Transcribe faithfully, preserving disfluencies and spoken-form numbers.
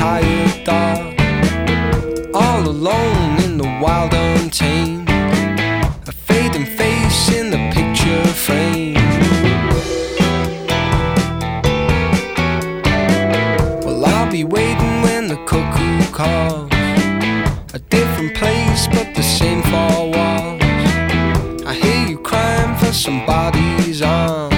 tired dog, all alone in the wild untamed, a fading face in the picture frame. Well, I'll be waiting when the cuckoo calls, a different place but the same four walls. I hear you crying for somebody's arms.